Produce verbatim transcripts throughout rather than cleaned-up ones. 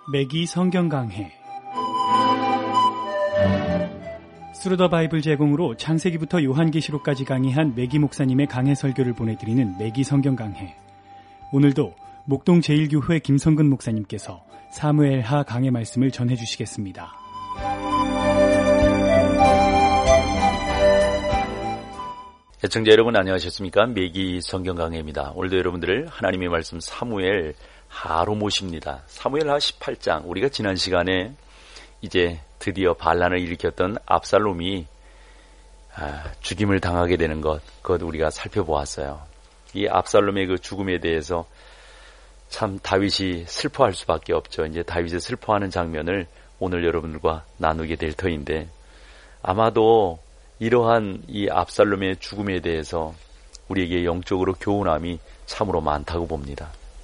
매기 성경 강해. 스루 더 바이블 제공으로 창세기부터 요한계시록까지 강의한 매기 목사님의 강해 설교를 보내드리는 매기 성경 강해. 오늘도 목동 제일교회 김성근 목사님께서 사무엘하 강해 말씀을 전해주시겠습니다. 애청자 여러분 안녕하셨습니까? 매기 성경 강해입니다. 오늘도 여러분들을 하나님의 말씀 사무엘 하로 모십니다. 사무엘하 십팔 장, 우리가 지난 시간에 이제 드디어 반란을 일으켰던 압살롬이 아, 죽임을 당하게 되는 것, 그것 우리가 살펴보았어요. 이 압살롬의 그 죽음에 대해서 참 다윗이 슬퍼할 수밖에 없죠. 이제 다윗이 슬퍼하는 장면을 오늘 여러분들과 나누게 될 터인데, 아마도 이러한 이 압살롬의 죽음에 대해서 우리에게 영적으로 교훈함이 참으로 많다고 봅니다.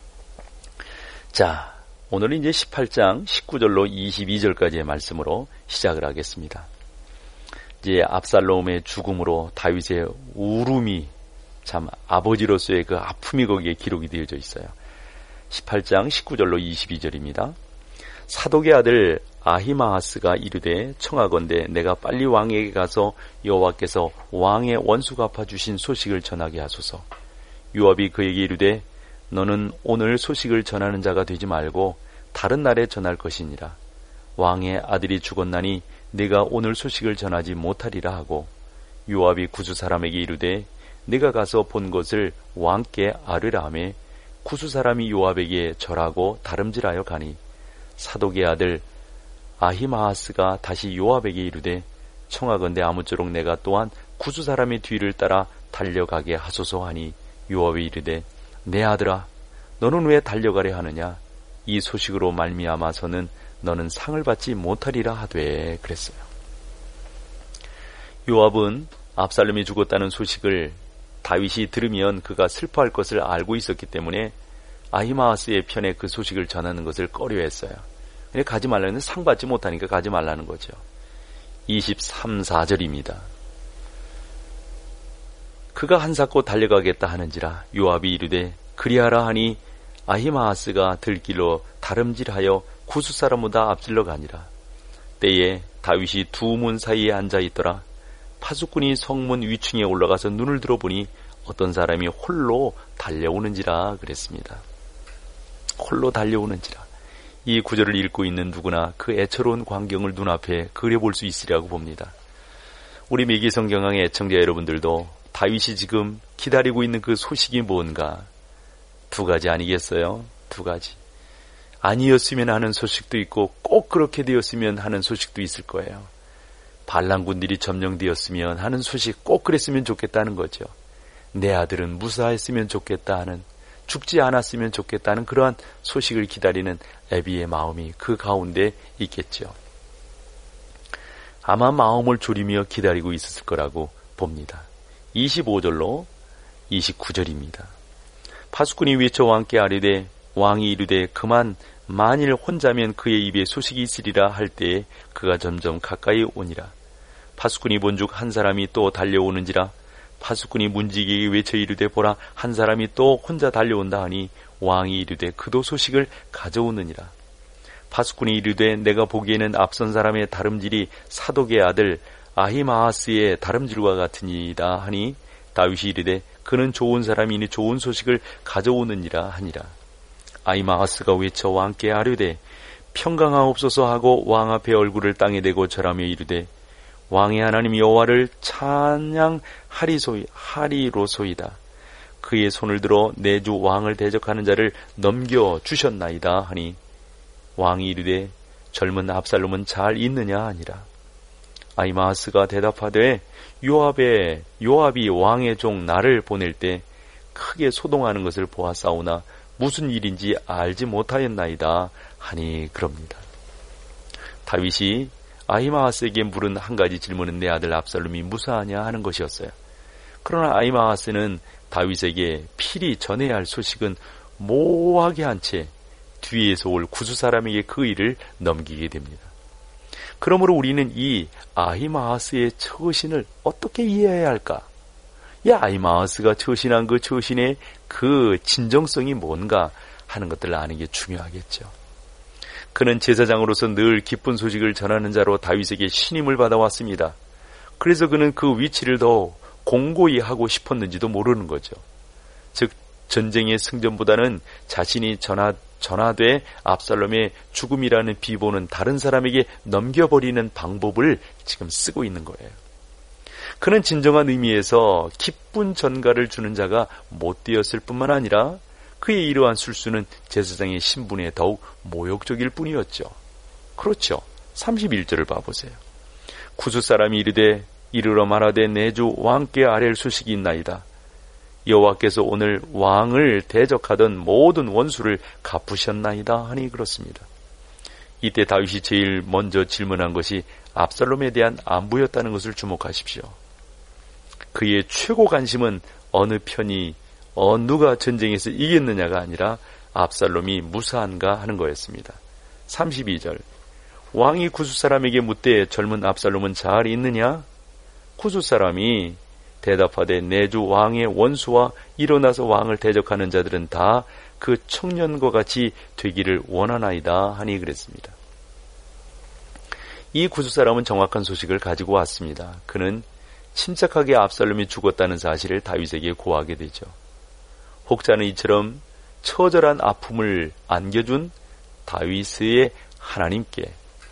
자, 오늘은 이제 십팔 장 십구 절로 이십이 절까지의 말씀으로 시작을 하겠습니다. 이제 압살롬의 죽음으로 다윗의 울음이, 참 아버지로서의 그 아픔이 거기에 기록이 되어져 있어요. 십팔 장 십구 절로 이십이 절입니다. 사독의 아들 아히마아스가 이르되 청하건대 내가 빨리 왕에게 가서 여호와께서 왕의 원수 갚아주신 소식을 전하게 하소서. 요압이 그에게 이르되 너는 오늘 소식을 전하는 자가 되지 말고 다른 날에 전할 것이니라. 왕의 아들이 죽었나니 네가 오늘 소식을 전하지 못하리라 하고, 요압이 구수 사람에게 이르되 네가 가서 본 것을 왕께 아뢰라 하매 구수 사람이 요압에게 절하고 다름질하여 가니, 사독의 아들 아히마아스가 다시 요압에게 이르되 청하건대 아무쪼록 내가 또한 구수 사람의 뒤를 따라 달려가게 하소서 하니, 요압이 이르되 내 아들아 너는 왜 달려가려 하느냐? 이 소식으로 말미암아서는 너는 상을 받지 못하리라 하되 그랬어요. 요압은 압살롬이 죽었다는 소식을 다윗이 들으면 그가 슬퍼할 것을 알고 있었기 때문에 아히마아스의 편에 그 소식을 전하는 것을 꺼려했어요. 근데 가지 말라는, 상 받지 못하니까 가지 말라는 거죠. 이십삼, 사 절입니다. 그가 한사코 달려가겠다 하는지라 요압이 이르되 그리하라 하니 아히마아스가 들길로 다름질하여 구수 사람보다 앞질러 가니라. 때에 다윗이 두 문 사이에 앉아 있더라. 파수꾼이 성문 위층에 올라가서 눈을 들어보니 어떤 사람이 홀로 달려오는지라 그랬습니다. 홀로 달려오는지라. 이 구절을 읽고 있는 누구나 그 애처로운 광경을 눈앞에 그려볼 수 있으리라고 봅니다. 우리 매기 성경강의 애청자 여러분들도 다윗이 지금 기다리고 있는 그 소식이 뭔가, 두 가지 아니겠어요? 두 가지. 아니었으면 하는 소식도 있고 꼭 그렇게 되었으면 하는 소식도 있을 거예요. 반란군들이 점령되었으면 하는 소식, 꼭 그랬으면 좋겠다는 거죠. 내 아들은 무사했으면 좋겠다 하는, 죽지 않았으면 좋겠다는 그러한 소식을 기다리는 애비의 마음이 그 가운데 있겠죠. 아마 마음을 졸이며 기다리고 있었을 거라고 봅니다. 이십오 절로 이십구 절입니다. 파수꾼이 외쳐 왕께 아뢰되 왕이 이르되 그만 만일 혼자면 그의 입에 소식이 있으리라 할 때에 그가 점점 가까이 오니라. 파수꾼이 본즉 한 사람이 또 달려오는지라. 파수꾼이 문지기에게 외쳐 이르되 보라 한 사람이 또 혼자 달려온다 하니 왕이 이르되 그도 소식을 가져오느니라. 파수꾼이 이르되 내가 보기에는 앞선 사람의 다름질이 사독의 아들 아히마아스의 다름질과 같으니이다 하니, 다윗이 이르되 그는 좋은 사람이니 좋은 소식을 가져오느니라 하니라. 아히마아스가 외쳐 왕께 아뢰되 평강하옵소서 하고 왕 앞에 얼굴을 땅에 대고 절하며 이르되 왕의 하나님 여호와를 찬양하리로소이다. 그의 손을 들어 내 주 왕을 대적하는 자를 넘겨 주셨나이다 하니, 왕이 이르되 젊은 압살롬은 잘 있느냐 하니라. 아히마아스가 대답하되 요압의 요압이 왕의 종 나를 보낼 때 크게 소동하는 것을 보았사오나 무슨 일인지 알지 못하였나이다 하니 그럽니다. 다윗이 아히마아스에게 물은 한 가지 질문은 내 아들 압살롬이 무사하냐 하는 것이었어요. 그러나 아히마아스는 다윗에게 필히 전해야 할 소식은 모호하게 한 채 뒤에서 올 구수 사람에게 그 일을 넘기게 됩니다. 그러므로 우리는 이 아히마아스의 처신을 어떻게 이해해야 할까? 이 아히마아스가 처신한 그 처신의 그 진정성이 뭔가 하는 것들을 아는 게 중요하겠죠. 그는 제사장으로서 늘 기쁜 소식을 전하는 자로 다윗에게 신임을 받아왔습니다. 그래서 그는 그 위치를 더 공고히 하고 싶었는지도 모르는 거죠. 즉 전쟁의 승전보다는 자신이 전하, 전하되 압살롬의 죽음이라는 비보는 다른 사람에게 넘겨버리는 방법을 지금 쓰고 있는 거예요. 그는 진정한 의미에서 기쁜 전가를 주는 자가 못되었을 뿐만 아니라 그의 이러한 술수는 제사장의 신분에 더욱 모욕적일 뿐이었죠. 그렇죠. 삼십일 절을 봐보세요. 구스 사람이 이르되 이르러 말하되 내 주 왕께 아랠 소식이 있나이다. 여호와께서 오늘 왕을 대적하던 모든 원수를 갚으셨나이다 하니 그렇습니다. 이때 다윗이 제일 먼저 질문한 것이 압살롬에 대한 안부였다는 것을 주목하십시오. 그의 최고 관심은 어느 편이 어 누가 전쟁에서 이겼느냐가 아니라 압살롬이 무사한가 하는 거였습니다. 삼십이 절 왕이 구스 사람에게 묻되 젊은 압살롬은 잘 있느냐? 구스 사람이 대답하되 내 주 왕의 원수와 일어나서 왕을 대적하는 자들은 다 그 청년과 같이 되기를 원하나이다 하니 그랬습니다. 이 구스 사람은 정확한 소식을 가지고 왔습니다. 그는 침착하게 압살롬이 죽었다는 사실을 다윗에게 고하게 되죠. 혹자는 이처럼 처절한 아픔을 안겨준 다윗의 하나님께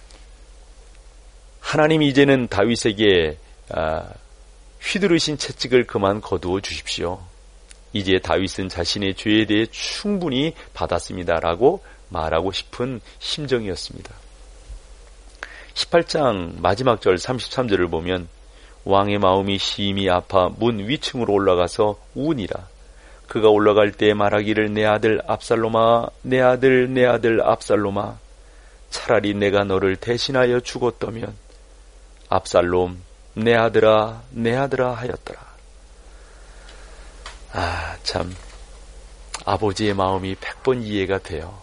하나님이 이제는 다윗에게 아, 휘두르신 채찍을 그만 거두어 주십시오. 이제 다윗은 자신의 죄에 대해 충분히 받았습니다라고 말하고 싶은 심정이었습니다. 십팔 장 마지막 절 삼십삼 절을 보면 왕의 마음이 심히 아파 문 위층으로 올라가서 우니라. 그가 올라갈 때 말하기를 내 아들 압살롬아 내 아들 내 아들 압살롬아 차라리 내가 너를 대신하여 죽었다면 압살롬 내 아들아 내 아들아 하였더라. 아, 참 아버지의 마음이 백 번 이해가 돼요.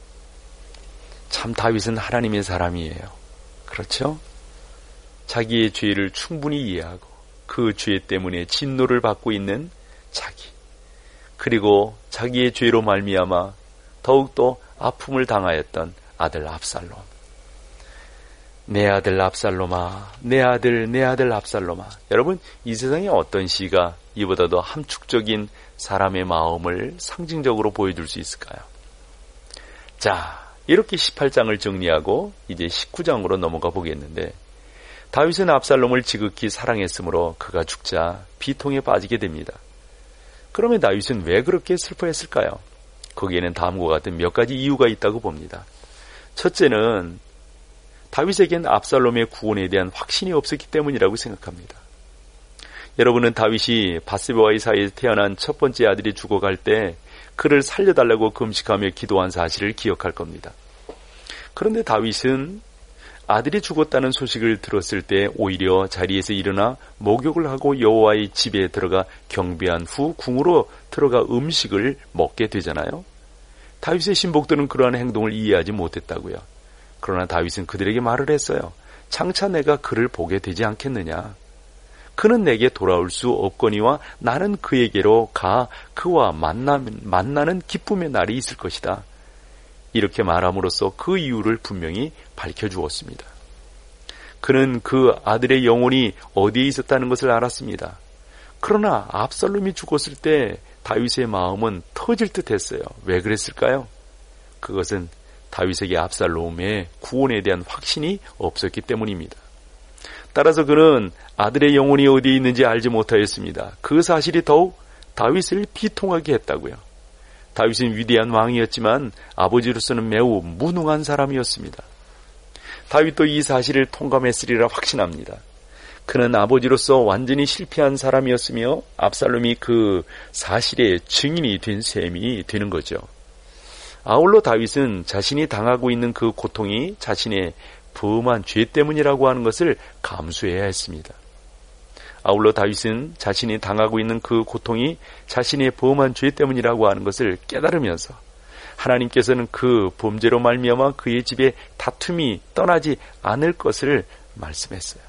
참 다윗은 하나님의 사람이에요. 그렇죠? 자기의 죄를 충분히 이해하고 그 죄 때문에 진노를 받고 있는 자기, 그리고 자기의 죄로 말미암아 더욱더 아픔을 당하였던 아들 압살롬. 내 아들 압살롬아, 내 아들, 내 아들 압살롬아. 여러분, 이 세상에 어떤 시가 이보다도 함축적인 사람의 마음을 상징적으로 보여줄 수 있을까요? 자, 이렇게 십팔 장을 정리하고 이제 십구 장으로 넘어가 보겠는데, 다윗은 압살롬을 지극히 사랑했으므로 그가 죽자 비통에 빠지게 됩니다. 그러면 다윗은 왜 그렇게 슬퍼했을까요? 거기에는 다음과 같은 몇 가지 이유가 있다고 봅니다. 첫째는 다윗에겐 압살롬의 구원에 대한 확신이 없었기 때문이라고 생각합니다. 여러분은 다윗이 밧세바와의 사이에 태어난 첫 번째 아들이 죽어갈 때 그를 살려달라고 금식하며 기도한 사실을 기억할 겁니다. 그런데 다윗은 아들이 죽었다는 소식을 들었을 때 오히려 자리에서 일어나 목욕을 하고 여호와의 집에 들어가 경배한 후 궁으로 들어가 음식을 먹게 되잖아요. 다윗의 신복들은 그러한 행동을 이해하지 못했다고요. 그러나 다윗은 그들에게 말을 했어요. 장차 내가 그를 보게 되지 않겠느냐. 그는 내게 돌아올 수 없거니와 나는 그에게로 가 그와 만나, 만나는 기쁨의 날이 있을 것이다. 이렇게 말함으로써 그 이유를 분명히 밝혀주었습니다. 그는 그 아들의 영혼이 어디에 있었다는 것을 알았습니다. 그러나 압살롬이 죽었을 때 다윗의 마음은 터질 듯 했어요. 왜 그랬을까요? 그것은 다윗에게 압살롬의 구원에 대한 확신이 없었기 때문입니다. 따라서 그는 아들의 영혼이 어디에 있는지 알지 못하였습니다. 그 사실이 더욱 다윗을 비통하게 했다고요. 다윗은 위대한 왕이었지만 아버지로서는 매우 무능한 사람이었습니다. 다윗도 이 사실을 통감했으리라 확신합니다. 그는 아버지로서 완전히 실패한 사람이었으며 압살롬이 그 사실의 증인이 된 셈이 되는 거죠. 아울러 다윗은 자신이 당하고 있는 그 고통이 자신의 범한 죄 때문이라고 하는 것을 감수해야 했습니다. 아울러 다윗은 자신이 당하고 있는 그 고통이 자신의 범한 죄 때문이라고 하는 것을 깨달으면서 하나님께서는 그 범죄로 말미암아 그의 집에 다툼이 떠나지 않을 것을 말씀했어요.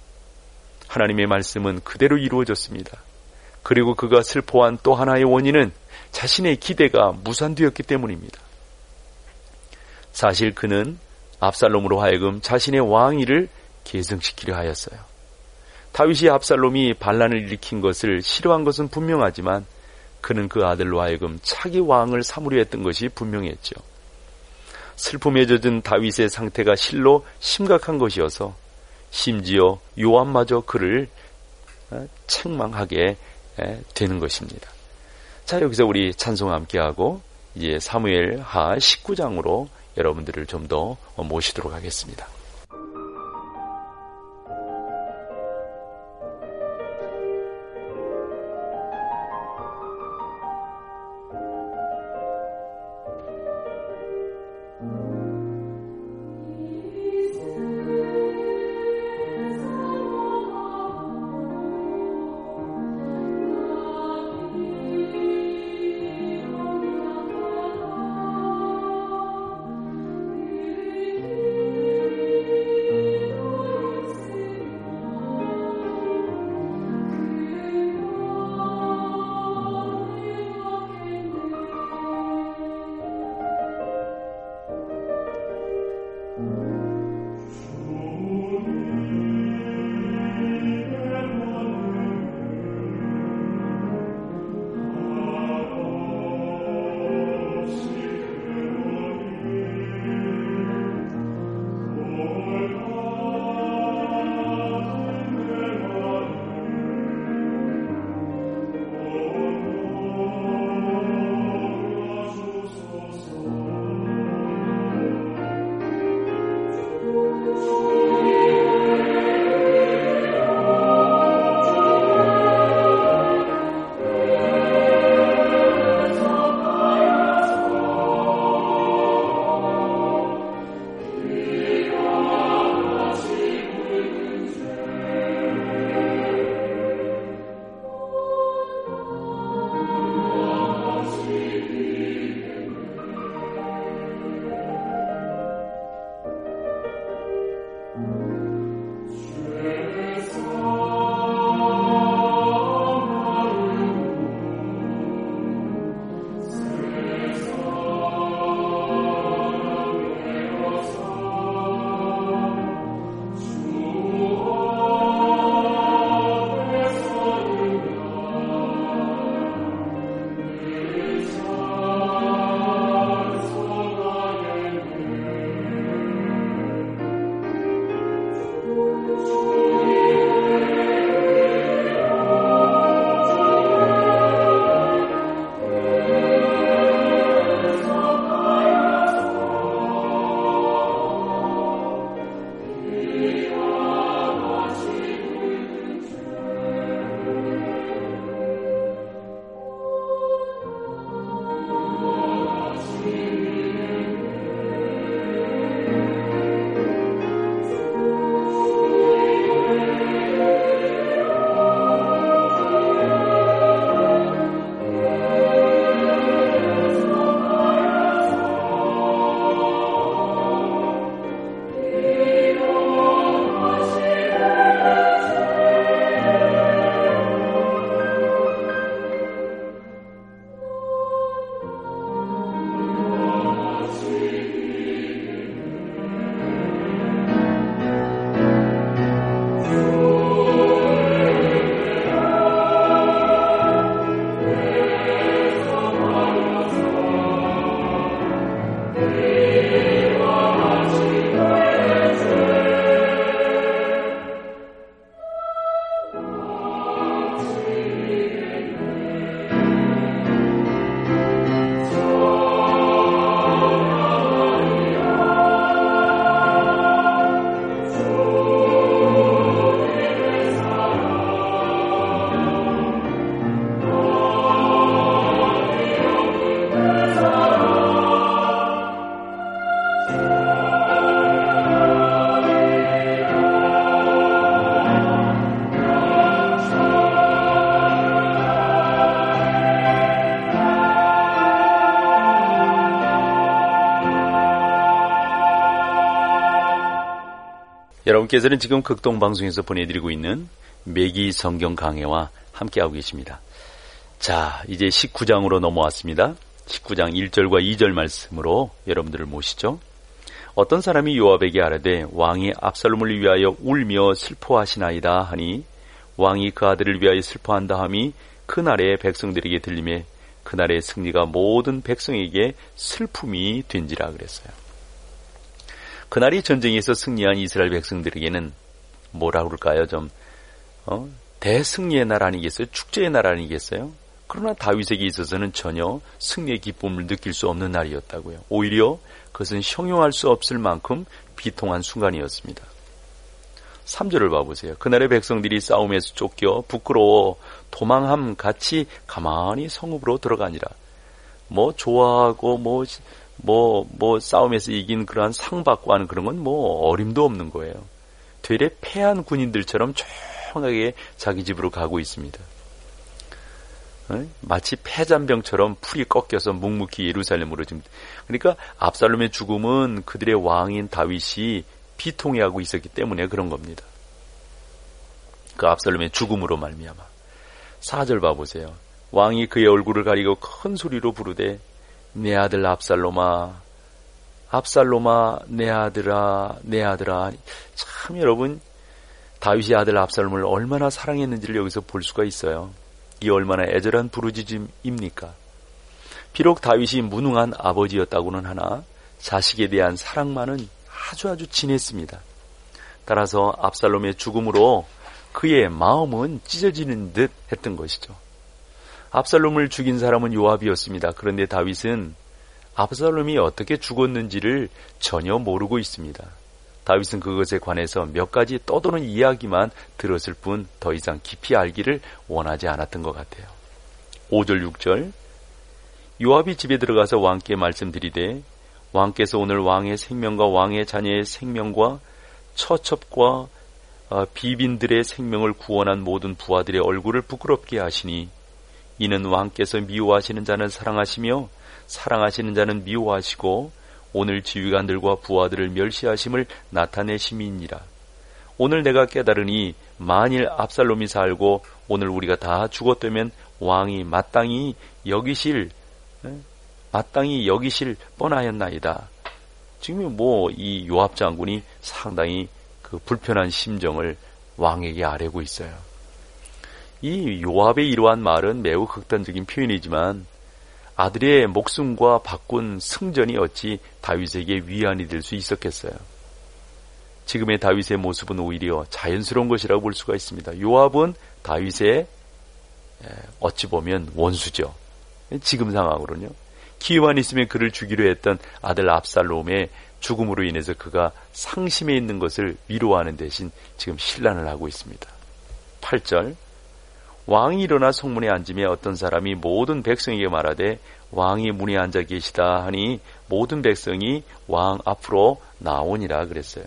하나님의 말씀은 그대로 이루어졌습니다. 그리고 그가 슬퍼한 또 하나의 원인은 자신의 기대가 무산되었기 때문입니다. 사실 그는 압살롬으로 하여금 자신의 왕위를 계승시키려 하였어요. 다윗이 압살롬이 반란을 일으킨 것을 싫어한 것은 분명하지만 그는 그 아들로 하여금 차기 왕을 삼으려 했던 것이 분명했죠. 슬픔에 젖은 다윗의 상태가 실로 심각한 것이어서 심지어 요압마저 그를 책망하게 되는 것입니다. 자, 여기서 우리 찬송 함께하고 이제 사무엘하 십구 장으로 여러분들을 좀 더 모시도록 하겠습니다. 여러분께서는 지금 극동방송에서 보내드리고 있는 매기 성경 강해와 함께하고 계십니다. 자, 이제 십구 장으로 넘어왔습니다. 십구 장 일 절과 이 절 말씀으로 여러분들을 모시죠. 어떤 사람이 요압에게 아뢰되 왕이 압살롬을 위하여 울며 슬퍼하시나이다 하니 왕이 그 아들을 위하여 슬퍼한다 함이 그날의 백성들에게 들리매 그날의 승리가 모든 백성에게 슬픔이 된지라 그랬어요. 그날이 전쟁에서 승리한 이스라엘 백성들에게는 뭐라 그럴까요? 좀 어? 대승리의 날 아니겠어요? 축제의 날 아니겠어요? 그러나 다윗에게 있어서는 전혀 승리의 기쁨을 느낄 수 없는 날이었다고요. 오히려 그것은 형용할 수 없을 만큼 비통한 순간이었습니다. 삼 절을 봐보세요. 그날의 백성들이 싸움에서 쫓겨 부끄러워 도망함 같이 가만히 성읍으로 들어가니라. 뭐 좋아하고 뭐 뭐, 뭐 싸움에서 이긴 그러한 상 받고 하는 그런 건 뭐 어림도 없는 거예요. 되레 패한 군인들처럼 조용하게 자기 집으로 가고 있습니다. 마치 패잔병처럼 풀이 꺾여서 묵묵히 예루살렘으로 지금. 그러니까 압살롬의 죽음은 그들의 왕인 다윗이 비통해하고 있었기 때문에 그런 겁니다. 그 압살롬의 죽음으로 말미암아. 사 절 봐보세요. 왕이 그의 얼굴을 가리고 큰 소리로 부르되 내 아들 압살롬아, 압살롬아, 내 아들아, 내 아들아. 참 여러분, 다윗이 아들 압살롬을 얼마나 사랑했는지를 여기서 볼 수가 있어요. 이 얼마나 애절한 부르짖음입니까? 비록 다윗이 무능한 아버지였다고는 하나 자식에 대한 사랑만은 아주 아주 진했습니다. 따라서 압살롬의 죽음으로 그의 마음은 찢어지는 듯 했던 것이죠. 압살롬을 죽인 사람은 요압이었습니다. 그런데 다윗은 압살롬이 어떻게 죽었는지를 전혀 모르고 있습니다. 다윗은 그것에 관해서 몇 가지 떠도는 이야기만 들었을 뿐 더 이상 깊이 알기를 원하지 않았던 것 같아요. 오 절 육 절 요압이 집에 들어가서 왕께 말씀드리되 왕께서 오늘 왕의 생명과 왕의 자녀의 생명과 처첩과 비빈들의 생명을 구원한 모든 부하들의 얼굴을 부끄럽게 하시니 이는 왕께서 미워하시는 자는 사랑하시며 사랑하시는 자는 미워하시고 오늘 지휘관들과 부하들을 멸시하심을 나타내심이니라. 오늘 내가 깨달으니 만일 압살롬이 살고 오늘 우리가 다 죽었다면 왕이 마땅히 여기실 마땅히 여기실 뻔하였나이다. 지금 뭐 이 요압 장군이 상당히 그 불편한 심정을 왕에게 아뢰고 있어요. 이 요압의 이러한 말은 매우 극단적인 표현이지만 아들의 목숨과 바꾼 승전이 어찌 다윗에게 위안이 될 수 있었겠어요. 지금의 다윗의 모습은 오히려 자연스러운 것이라고 볼 수가 있습니다. 요압은 다윗의 어찌 보면 원수죠. 지금 상황으로는요. 기회만 있으면 그를 죽이려 했던 아들 압살롬의 죽음으로 인해서 그가 상심해 있는 것을 위로하는 대신 지금 신란을 하고 있습니다. 팔 절 왕이 일어나 성문에 앉으며 어떤 사람이 모든 백성에게 말하되 왕이 문에 앉아 계시다 하니 모든 백성이 왕 앞으로 나오니라 그랬어요.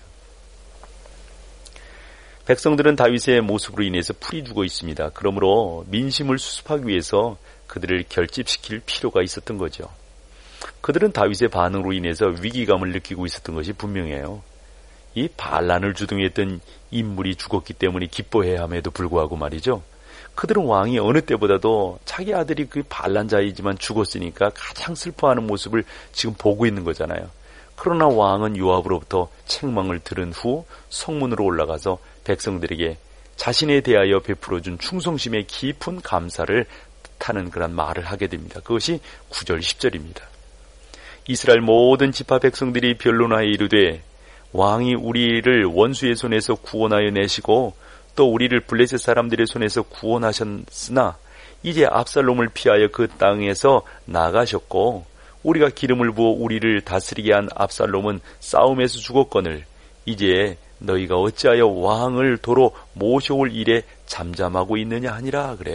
백성들은 다윗의 모습으로 인해서 풀이 죽어 있습니다. 그러므로 민심을 수습하기 위해서 그들을 결집시킬 필요가 있었던 거죠. 그들은 다윗의 반응으로 인해서 위기감을 느끼고 있었던 것이 분명해요. 이 반란을 주동했던 인물이 죽었기 때문에 기뻐해야 함에도 불구하고 말이죠. 그들은 왕이 어느 때보다도 자기 아들이 그 반란자이지만 죽었으니까 가장 슬퍼하는 모습을 지금 보고 있는 거잖아요. 그러나 왕은 요압으로부터 책망을 들은 후 성문으로 올라가서 백성들에게 자신에 대하여 베풀어준 충성심의 깊은 감사를 뜻하는 그런 말을 하게 됩니다. 그것이 구 절 십 절입니다. 이스라엘 모든 지파 백성들이 변론하여 이르되 왕이 우리를 원수의 손에서 구원하여 내시고 또 우리를 블레셋 사람들의 손에서 구원하셨으나 이제 압살롬을 피하여 그 땅에서 나가셨고 우리가 기름을 부어 우리를 다스리게 한 압살롬은 싸움에서 죽었거늘 이제 너희가 어찌하여 왕을 도로 모셔올 일에 잠잠하고 있느냐 하니라 그래요.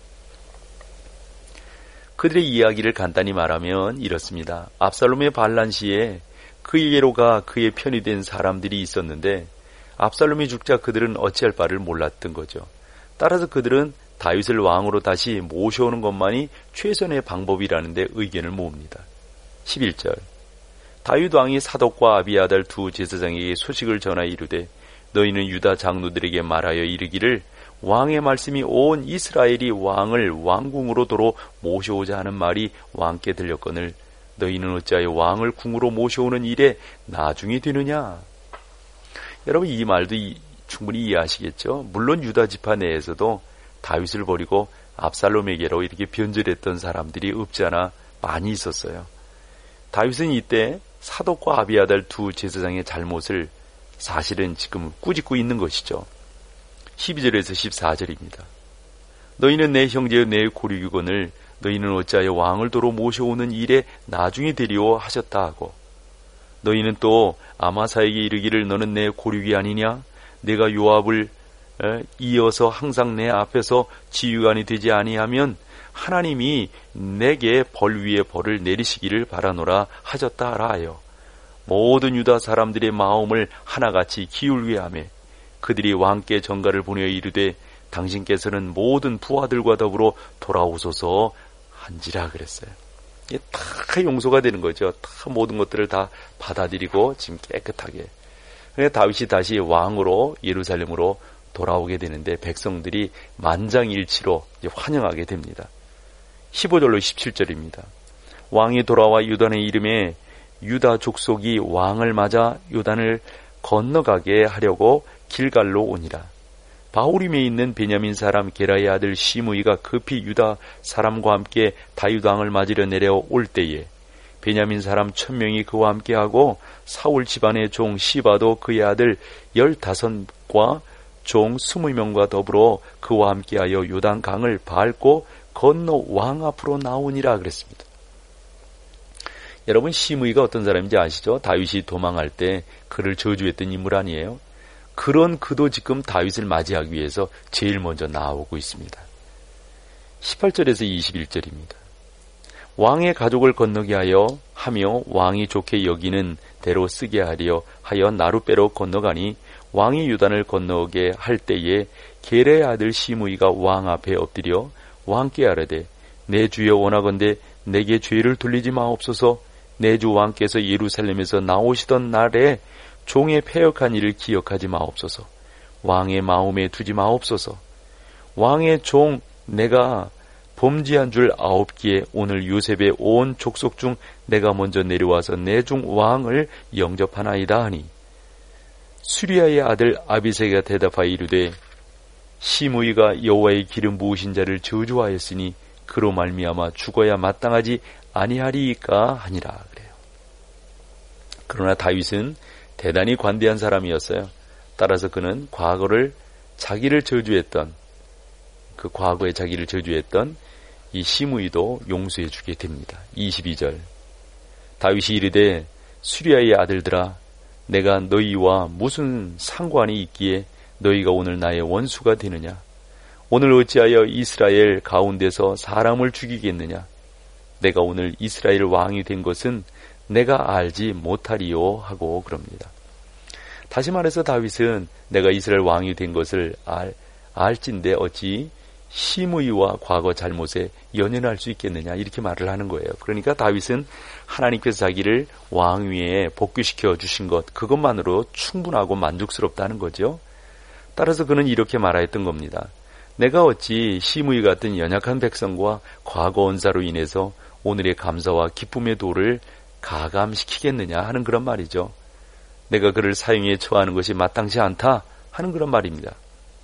그들의 이야기를 간단히 말하면 이렇습니다. 압살롬의 반란 시에 그에게로 가 그의 편이 된 사람들이 있었는데 압살롬이 죽자 그들은 어찌할 바를 몰랐던 거죠. 따라서 그들은 다윗을 왕으로 다시 모셔오는 것만이 최선의 방법이라는 데 의견을 모읍니다. 십일 절 다윗 왕이 사독과 아비아달 두 제사장에게 소식을 전하여 이르되 너희는 유다 장로들에게 말하여 이르기를 왕의 말씀이 온 이스라엘이 왕을 왕궁으로 도로 모셔오자 하는 말이 왕께 들렸거늘 너희는 어찌하여 왕을 궁으로 모셔오는 일에 나중이 되느냐? 여러분, 이 말도 이, 충분히 이해하시겠죠? 물론 유다 지파 내에서도 다윗을 버리고 압살롬에게로 이렇게 변절했던 사람들이 없지 않아 많이 있었어요. 다윗은 이때 사독과 아비아달 두 제사장의 잘못을 사실은 지금 꾸짖고 있는 것이죠. 십이 절에서 십사 절입니다. 너희는 내 형제여 내 고리유건을 너희는 어찌하여 왕을 도로 모셔오는 일에 나중에 되리오 하셨다 하고, 너희는 또 아마사에게 이르기를 너는 내 고륙이 아니냐? 내가 요압을 이어서 항상 내 앞에서 지휘관이 되지 아니하면 하나님이 내게 벌 위에 벌을 내리시기를 바라노라 하셨다 하라 하여, 모든 유다 사람들의 마음을 하나같이 기울게 하며 그들이 왕께 전가를 보내어 이르되 당신께서는 모든 부하들과 더불어 돌아오소서 한지라 그랬어요. 이게 다 용서가 되는 거죠. 다 모든 것들을 다 받아들이고 지금 깨끗하게. 그래서 다윗이 다시 왕으로 예루살렘으로 돌아오게 되는데 백성들이 만장일치로 환영하게 됩니다. 십오 절로 십칠 절입니다. 왕이 돌아와 요단의 이름에 유다 족속이 왕을 맞아 요단을 건너가게 하려고 길갈로 오니라. 바후림에 있는 베냐민 사람 게라의 아들 시므이가 급히 유다 사람과 함께 다윗 왕을 맞으려 내려올 때에 베냐민 사람 천명이 그와 함께하고 사울 집안의 종 시바도 그의 아들 열다섯과 종 스무 명과 더불어 그와 함께하여 요단 강을 밟고 건너 왕 앞으로 나오니라 그랬습니다. 여러분, 시므이가 어떤 사람인지 아시죠? 다윗이 도망할 때 그를 저주했던 인물 아니에요? 그런 그도 지금 다윗을 맞이하기 위해서 제일 먼저 나오고 있습니다. 십팔 절에서 이십일 절입니다. 왕의 가족을 건너게 하여 하며 왕이 좋게 여기는 대로 쓰게 하려 하여 나룻배로 건너가니 왕이 요단을 건너게 할 때에 게레의 아들 시므이가 왕 앞에 엎드려 왕께 아뢰되 내 주여 원하건대 내게 죄를 돌리지 마옵소서. 내 주 왕께서 예루살렘에서 나오시던 날에 종의 패역한 일을 기억하지 마옵소서. 왕의 마음에 두지 마옵소서. 왕의 종 내가 범죄한 줄 아옵기에 오늘 요셉의 온 족속 중 내가 먼저 내려와서 내 중 왕을 영접하나이다 하니, 수리아의 아들 아비새가 대답하여 이르되 시므이가 여호와의 기름 부으신 자를 저주하였으니 그로 말미암아 죽어야 마땅하지 아니하리이까 하니라 그래요. 그러나 다윗은 대단히 관대한 사람이었어요. 따라서 그는 과거를 자기를 저주했던 그 과거에 자기를 저주했던 이 시므이도 용서해 주게 됩니다. 이십이 절 다윗이 이르되 수리아의 아들들아 내가 너희와 무슨 상관이 있기에 너희가 오늘 나의 원수가 되느냐? 오늘 어찌하여 이스라엘 가운데서 사람을 죽이겠느냐? 내가 오늘 이스라엘 왕이 된 것은 내가 알지 못하리요 하고 그럽니다. 다시 말해서 다윗은 내가 이스라엘 왕이 된 것을 알, 알진데 어찌 시므이와 과거 잘못에 연연할 수 있겠느냐 이렇게 말을 하는 거예요. 그러니까 다윗은 하나님께서 자기를 왕위에 복귀시켜 주신 것 그것만으로 충분하고 만족스럽다는 거죠. 따라서 그는 이렇게 말하였던 겁니다. 내가 어찌 시므이 같은 연약한 백성과 과거 언사로 인해서 오늘의 감사와 기쁨의 도를 가감시키겠느냐 하는 그런 말이죠. 내가 그를 사형에 처하는 것이 마땅치 않다 하는 그런 말입니다.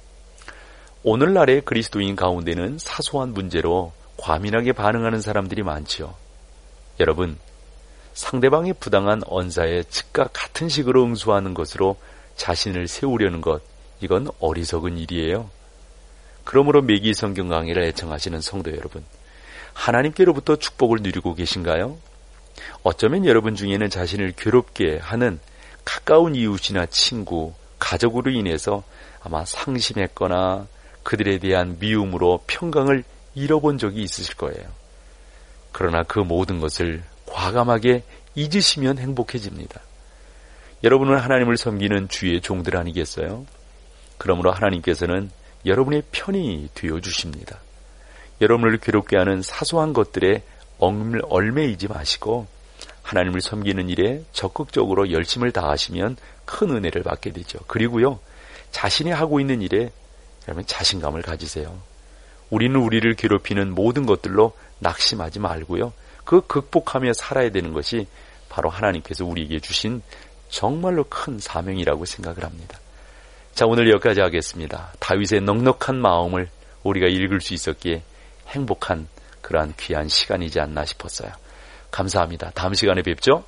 오늘날의 그리스도인 가운데는 사소한 문제로 과민하게 반응하는 사람들이 많지요. 여러분, 상대방의 부당한 언사에 즉각 같은 식으로 응수하는 것으로 자신을 세우려는 것, 이건 어리석은 일이에요. 그러므로 매기 성경 강의를 애청하시는 성도 여러분, 하나님께로부터 축복을 누리고 계신가요? 어쩌면 여러분 중에는 자신을 괴롭게 하는 가까운 이웃이나 친구, 가족으로 인해서 아마 상심했거나 그들에 대한 미움으로 평강을 잃어본 적이 있으실 거예요. 그러나 그 모든 것을 과감하게 잊으시면 행복해집니다. 여러분은 하나님을 섬기는 주의 종들 아니겠어요? 그러므로 하나님께서는 여러분의 편이 되어주십니다. 여러분을 괴롭게 하는 사소한 것들에 얽매이지 마시고 하나님을 섬기는 일에 적극적으로 열심을 다하시면 큰 은혜를 받게 되죠. 그리고요, 자신이 하고 있는 일에 여러분 자신감을 가지세요. 우리는 우리를 괴롭히는 모든 것들로 낙심하지 말고요, 그 극복하며 살아야 되는 것이 바로 하나님께서 우리에게 주신 정말로 큰 사명이라고 생각을 합니다. 자, 오늘 여기까지 하겠습니다. 다윗의 넉넉한 마음을 우리가 읽을 수 있었기에 행복한 그러한 귀한 시간이지 않나 싶었어요. 감사합니다. 다음 시간에 뵙죠.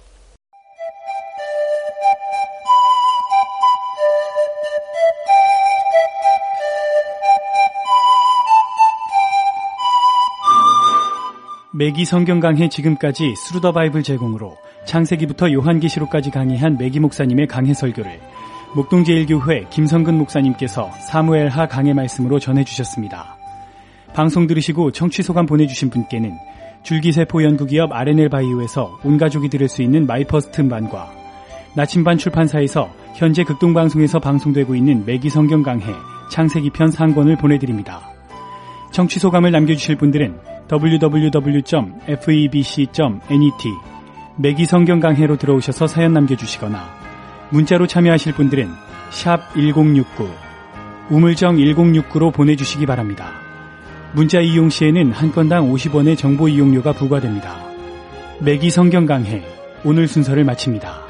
매기 성경 강해 지금까지 스루 더 바이블 제공으로 창세기부터 요한계시록까지 강의한 매기 목사님의 강해 설교를 목동제일교회 김성근 목사님께서 사무엘하 강해 말씀으로 전해주셨습니다. 방송 들으시고 청취 소감 보내주신 분께는 줄기세포 연구기업 알엔엘 바이오에서 온 가족이 들을 수 있는 마이퍼스트 음반과 나침반 출판사에서 현재 극동방송에서 방송되고 있는 매기 성경 강해 창세기편 상권을 보내드립니다. 청취 소감을 남겨주실 분들은 더블유 더블유 더블유 점 페이비씨 점 net 매기 성경 강해로 들어오셔서 사연 남겨주시거나 문자로 참여하실 분들은 샵 일공육구 우물정 일공육구로 보내주시기 바랍니다. 문자 이용 시에는 한 건당 오십 원의 정보 이용료가 부과됩니다. 매기 성경 강해 오늘 순서를 마칩니다.